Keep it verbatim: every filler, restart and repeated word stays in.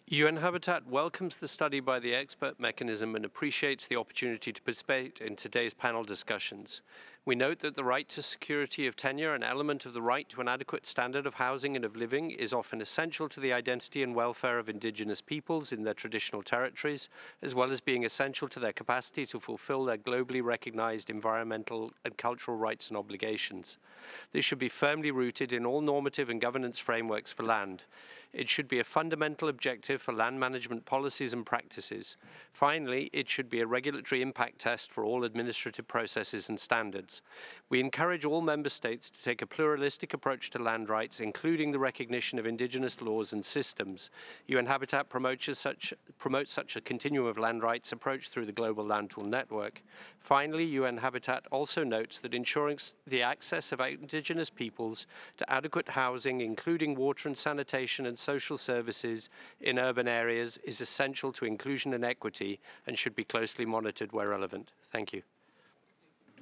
U N Habitat welcomes the study by the expert mechanism and appreciates the opportunity to participate in today's panel discussions. We note that the right to security of tenure, an element of the right to an adequate standard of housing and of living, is often essential to the identity and welfare of Indigenous peoples in their traditional territories, as well as being essential to their capacity to fulfill their globally recognized environmental and cultural rights and obligations. This should be firmly rooted in all normative and governance frameworks for land. It should be a fundamental objective for land management policies and practices. Finally, it should be a regulatory impact test for all administrative processes and standards. We encourage all member states to take a pluralistic approach to land rights, including the recognition of Indigenous laws and systems. U N Habitat promotes such, promotes such a continuum of land rights approach through the Global Land Tool Network. Finally, U N Habitat also notes that ensuring the access of Indigenous peoples to adequate housing, including water and sanitation and social services in urban areas, is essential to inclusion and equity and should be closely monitored where relevant. Thank you.